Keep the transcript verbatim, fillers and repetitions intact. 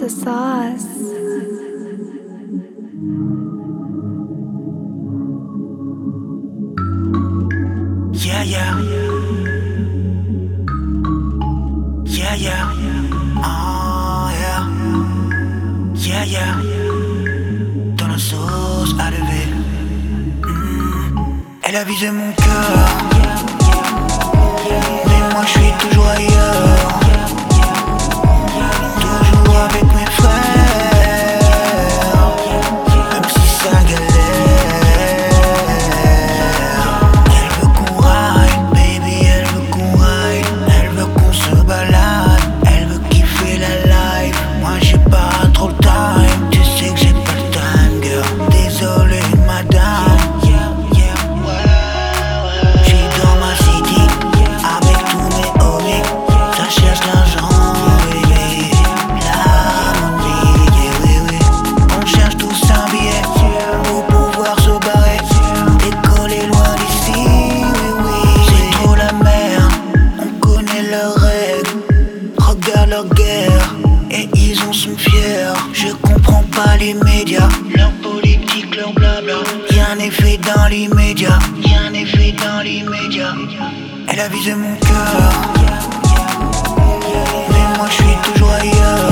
the sauce. Yeah, yeah. Yeah, yeah. Oh, yeah. Yeah, yeah. Dans la sauce à lever. Mm. Elle a visé mon cœur. Mais moi je suis toujours ailleurs. Toujours avec mes frères. Même si ça galère. Elle veut qu'on ride, baby, elle veut qu'on ride. Elle veut qu'on se balade. Elle veut kiffer la life. Moi j'ai pas trop le time. Tu sais que j'ai pas le time, girl. Désolé madame. J'suis dans ma city avec tous mes homies. Ça cherche l'argent, baby. La money, yeah, oui, oui. On cherche tous un billet pour pouvoir se barrer. Décoller loin d'ici, oui, oui. C'est trop la merde, on connaît leurs règles. Regarde leur guerre, et ils en sont fiers. Je comprends pas les médias, leur politique, leur blabla. Rien n'est fait dans l'immédiat, rien n'est fait dans l'immédiat. Elle a visé mon cœur, mais moi je suis toujours ailleurs.